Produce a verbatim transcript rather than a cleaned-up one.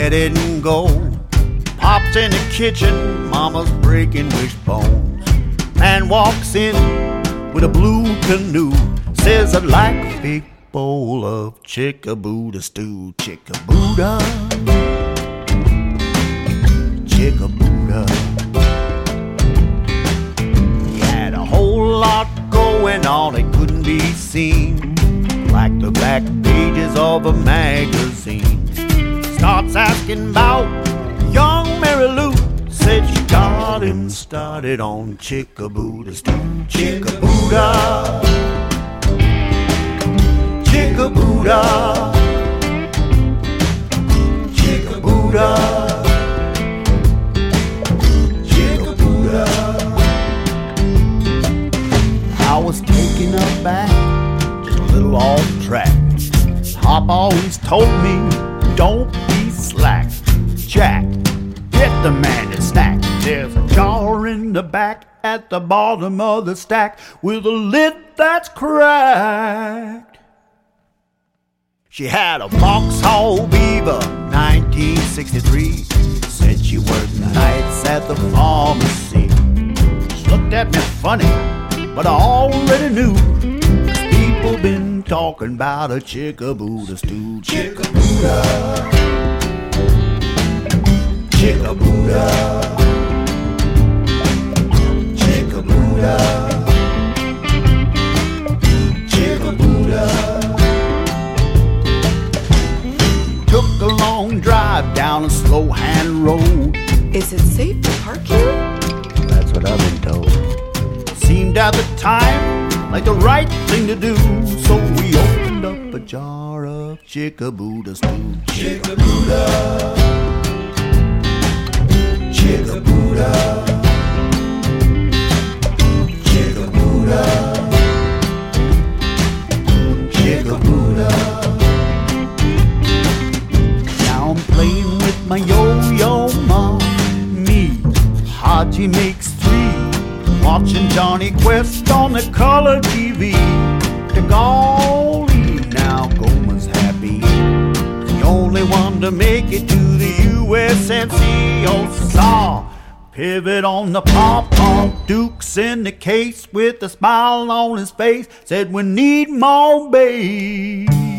let it go. Pops in the kitchen, mama's breaking wishbones. Man walks in with a blue canoe, says I'd like a big bowl of Chick-a-Buddha stew. Chick-a-Buddha, Chick-a-Buddha. He had a whole lot going on, it couldn't be seen, like the back pages of a magazine. Starts asking about young Mary Lou, said she got him started on Chick-a-Buddha stew. Chick-a-Buddha, Chick-a-Buddha, Chick-a-Buddha, Chick-a-Buddha. I was taken aback, just a little off track. Pop always told me, don't be slack. Jack, get the man a snack. There's a jar in the back at the bottom of the stack with a lid that's cracked. She had a Vauxhall Beaver, nineteen sixty-three. Said she worked nights at the pharmacy. She looked at me funny, but I already knew. People been talking about a Chick-a-Buddha stew. Chick-a-Buddha, Chick-a-Buddha, Chick-a-Buddha, Chick-a-Buddha. Took a long drive down a slow hand road. Is it safe to park here? That's what I've been told. Seemed at the time like the right thing to do, so we opened up a jar of Chick-a-Buddha stew. Chick-a-Buddha, Chick-a-Buddha, Chick-a-Buddha, Chick-a-Buddha. Now I'm playing with my yo-yo mommy. Haji makes three, watching Johnny Quest on the color T V. The golly, now Goma's happy, the only one to make it to the U S M C. Oh, saw pivot on the pop-pump, Duke's in the case with a smile on his face, said we need more bass.